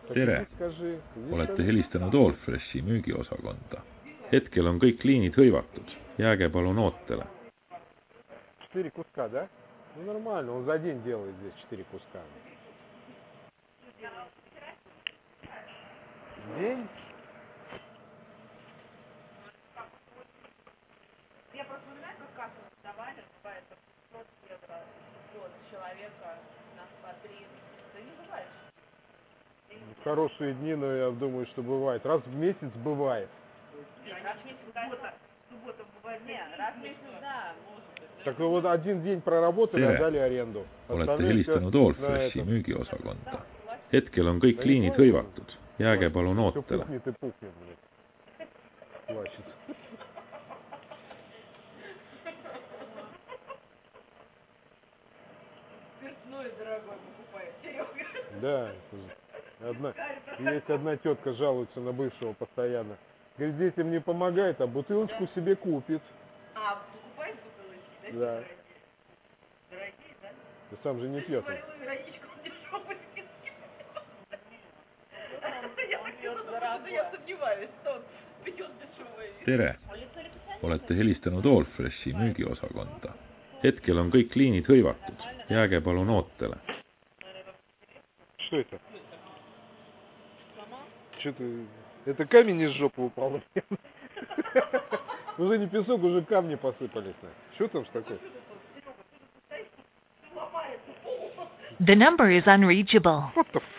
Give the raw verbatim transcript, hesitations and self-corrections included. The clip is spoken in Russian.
tere! Olete helistanud Allfreshi müügiosakonda. Hetkel on kõik liinid hõivatud. Jääge palun ootele. Четыре куска, да? Ну нормально, он за день делает здесь четыре куска. День? Я просто знаю, как кассу сдавали, бывает пятьсот евро от человека на по три. Да не бывает. В хорошие дни, но я думаю, что бывает. Раз в месяц бывает. Раз в месяц, суббота. Суббота бывает. Нет, раз в месяц, да, может быть. Так вот один день проработали, tere! отдали аренду. Olete helistanud Allfreshi müügiosakonda. Hetkel on kõik liinid hõivatud. Jääge palun ootele. Пухнет и пухнет, блядь. Плачет. Спиртное дорогое покупает, Серега. Да. Одна, есть одна тетка жалуется на бывшего постоянно. Говорит, детям не помогает, а бутылочку себе купит. А, покупает бутылочки, да? Да. Дорогие, да? Ты сам же не пьет. Я говорила, Вероничка, он дешевый виски. Я почему-то, я сомневаюсь, что он пьет дешевый виски. Tere! Olete helistanud Allfreshi müügiosakonda. Hetkel on kõik liinid hõivatud. Jääge palun ootele. Что это? Что-то... Это камень из жопы упал. Уже не песок, уже камни посыпались. Что там ж такое? The number is unreachable. What the